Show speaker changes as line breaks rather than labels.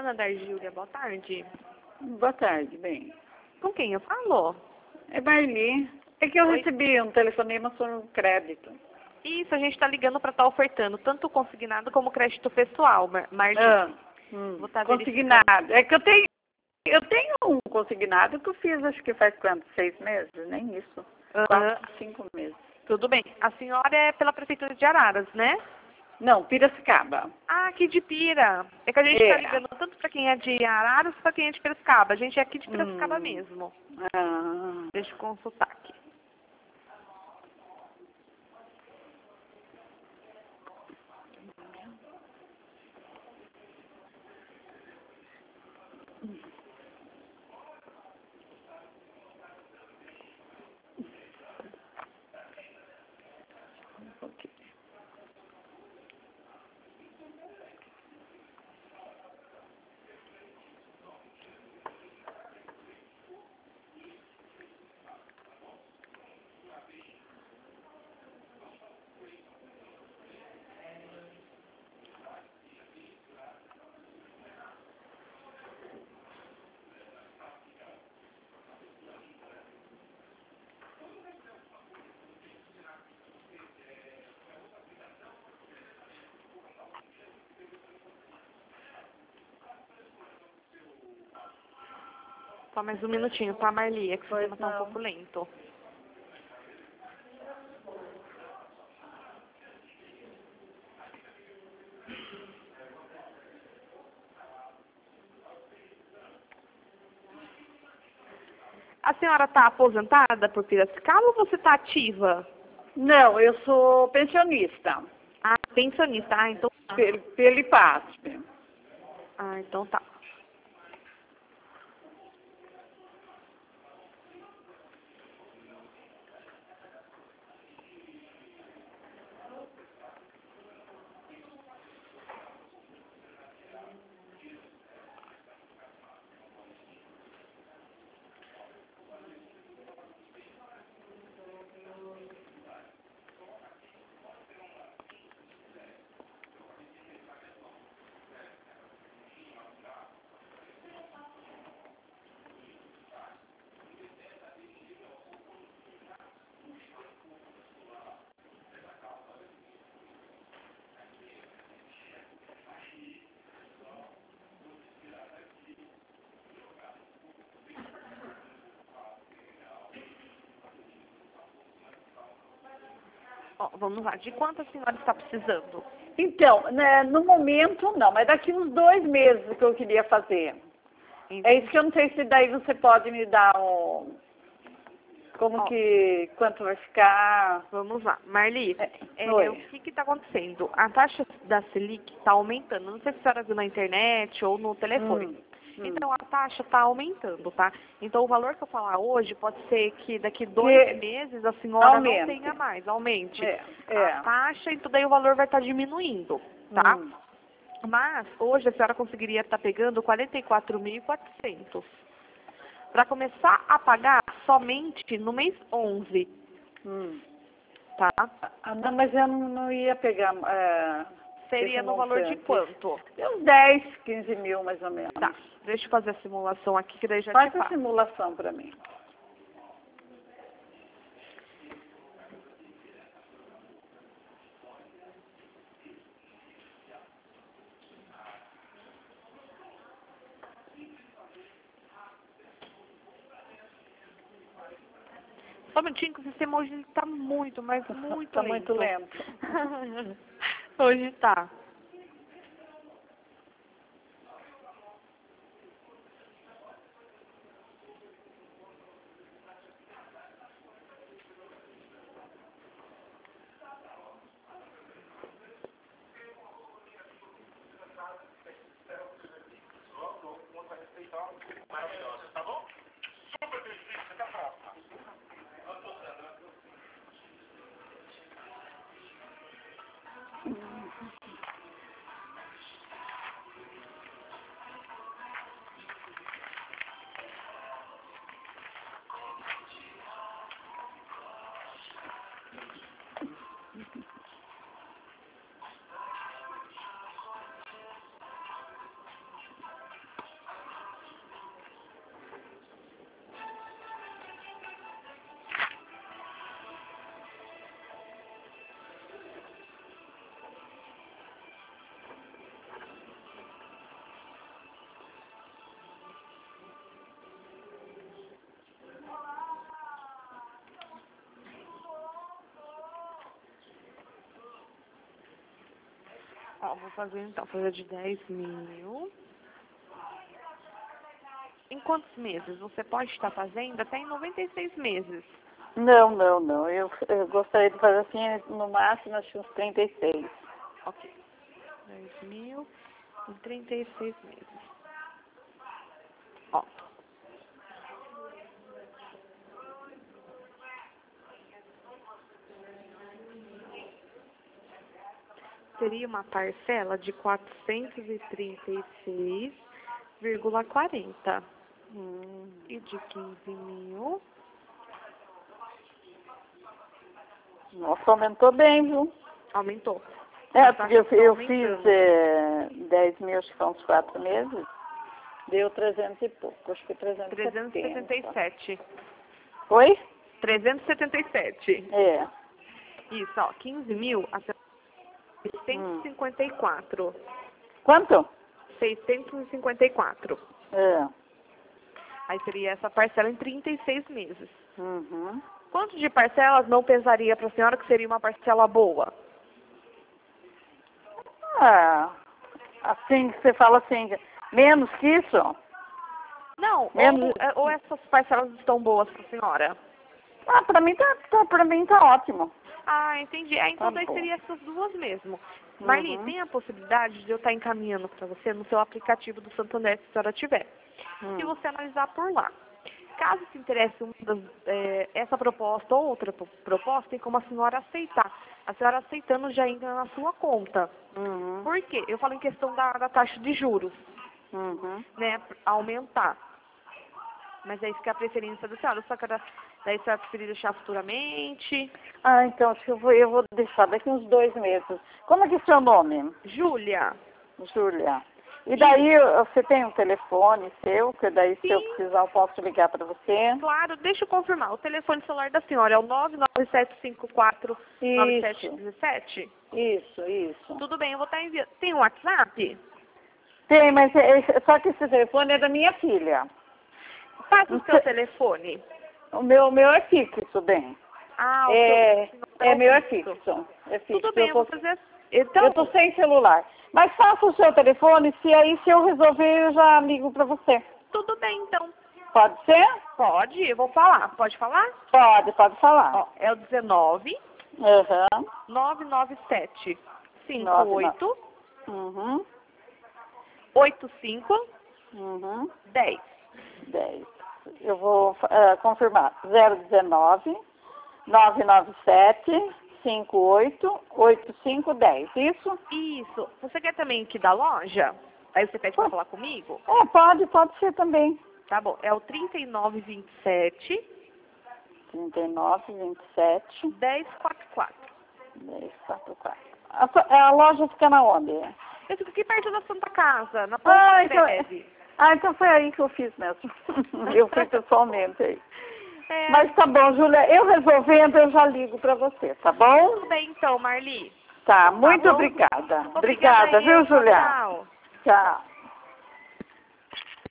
Santana da Júlia, boa tarde.
Boa tarde, bem.
Com quem eu falo?
É Marli. É que eu
Oi?
recebi um telefonema sobre um crédito.
Isso, a gente está ligando para estar ofertando tanto consignado como crédito pessoal, Marli. Vou estar verificando.
Consignado. É que eu tenho um consignado que eu fiz, acho que faz quanto? 6 meses? Nem isso. 4, 5 meses.
Tudo bem. A senhora é pela Prefeitura de Araras, né?
Não, Piracicaba.
Ah, aqui de Pira. É que a gente está ligando tanto para quem é de Araras para quem é de Piracicaba. A gente é aqui de Piracicaba mesmo.
Ah.
Deixa eu consultar aqui. Só mais um minutinho, tá, Marli? É que o sistema tá um pouco lento. A senhora está aposentada por Piracicaba ou você está ativa?
Não, eu sou pensionista.
Ah, pensionista. Ah, então...
Pelo IPASP.
Ah, então tá. Ó, vamos lá. De quanto a senhora está precisando?
Então, né, no momento não, mas daqui uns 2 meses que eu queria fazer.
Entendi.
É isso que eu não sei se daí você pode me dar um... quanto vai ficar?
Vamos lá. Marli, o que está acontecendo? A taxa da Selic está aumentando. Não sei se a senhora viu na internet ou no telefone. Então, a taxa está aumentando, tá? Então, o valor que eu falar hoje pode ser que daqui 2 meses a senhora não tenha mais, aumente. A taxa, então daí o valor vai estar diminuindo, tá? Mas, hoje a senhora conseguiria estar pegando 44.400. Para começar a pagar somente no mês 11. Tá?
Não, mas eu não ia pegar...
Seria no valor de quanto?
Uns 10, 15 mil, mais ou menos.
Tá, deixa eu fazer a simulação aqui, que daí já
Faz
te
a
faço.
simulação para mim.
Só um minutinho que o sistema hoje está muito, mas muito lento.
Está muito lento.
Hoje tá.
Tá bom? Super bem-vindo, até a próxima.
Ó, vou fazer então, fazer de 10 mil. Em quantos meses? Você pode estar fazendo até em 96 meses.
Não. Eu gostaria de fazer assim, no máximo, acho que uns 36.
Ok. 10 mil em 36 meses. Ó. Seria uma parcela de 436,40. E de 15 mil.
Nossa, aumentou bem, viu?
Aumentou.
Porque eu fiz 10 mil, acho que são uns 4 meses. Deu 300 e pouco, acho que
377.
Oi?
377.
É.
Isso, ó, 15 mil a 654.
Quanto?
654.
É.
Aí seria essa parcela em 36 meses.
Uhum.
Quanto de parcelas não pesaria para a senhora que seria uma parcela boa?
Assim que você fala assim, menos que isso?
Não,
Menos...
ou essas parcelas estão boas para a senhora?
Pra mim tá ótimo.
Ah, entendi. Então
Tá
daí
bom.
seria essas duas mesmo. Marli, tem a possibilidade de eu estar encaminhando para você no seu aplicativo do Santander, se a senhora tiver. E você analisar por lá. Caso se interesse essa proposta ou outra proposta, tem como a senhora aceitar. A senhora aceitando já entra na sua conta. Por quê? Eu falo em questão da taxa de juros, né, aumentar. Mas é isso que é a preferência da senhora. Só que daí a senhora preferir deixar futuramente.
Então acho que eu vou deixar daqui uns 2 meses. Como é que é seu nome?
Júlia.
Júlia. E daí você tem um telefone seu, que daí se eu precisar eu posso ligar para você?
Claro, deixa eu confirmar. O telefone celular da senhora é o 99754-9717?
Isso.
Tudo bem, eu vou estar enviando. Tem um WhatsApp?
Tem, mas só que esse telefone é da minha filha.
Passa o seu telefone.
O meu é fixo, bem. Meu é fixo. É fixo.
Tudo bem, eu vou fazer assim. Então,
eu tô sem celular. Mas faça o seu telefone, se eu resolver, eu já ligo para você.
Tudo bem, então.
Pode ser?
Pode, eu vou falar. Pode falar?
Pode falar.
Ó, é o 19
Uhum.
997 58 85 10.
10. Eu vou confirmar. 019 997 588510. Isso?
Isso. Você quer também aqui da loja? Aí você pede para falar comigo?
Pode ser também.
Tá bom. É o 3927
3927
1044.
1044. A loja fica na onde?
Eu fico aqui perto da Santa Casa, na Ponta Greve.
Então foi aí que eu fiz mesmo. Eu fui pessoalmente aí. Mas tá bom, Júlia, eu resolvendo, eu já ligo pra você, tá bom?
Tudo bem então, Marli.
Tá, muito obrigada. Obrigada, viu, Júlia?
Tchau.
Tchau.